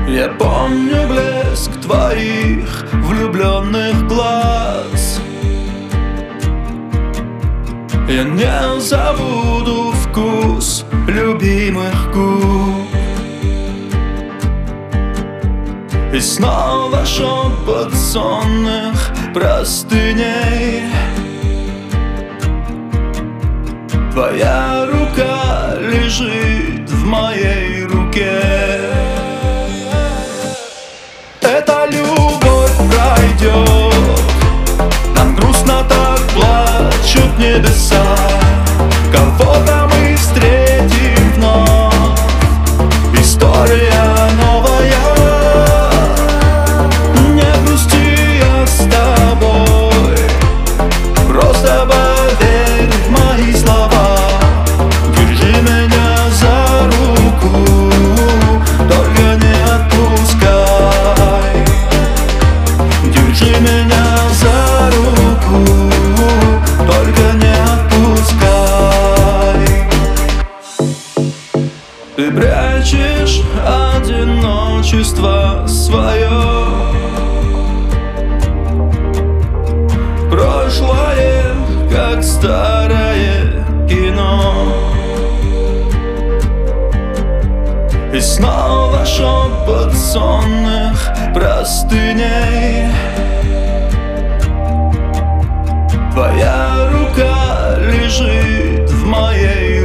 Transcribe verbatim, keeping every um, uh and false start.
Я помню блеск твоих влюбленных глаз. Я не забуду вкус любимых губ. И снова шепот сонных простыней. Твоя рука лежит в моей руке. Эта любовь пройдет, нам грустно так плачут небеса. Кого-то мы встретим вновь, история новая. Не грусти, я с тобой, просто поверь в мои слова. Держи меня за руку, только не отпускай. Держи меня за руку, только не отпускай. Ты прячешь одиночество свое, прошлое, как старое кино. И снова шепот сонных простыней. Твоя рука лежит в моей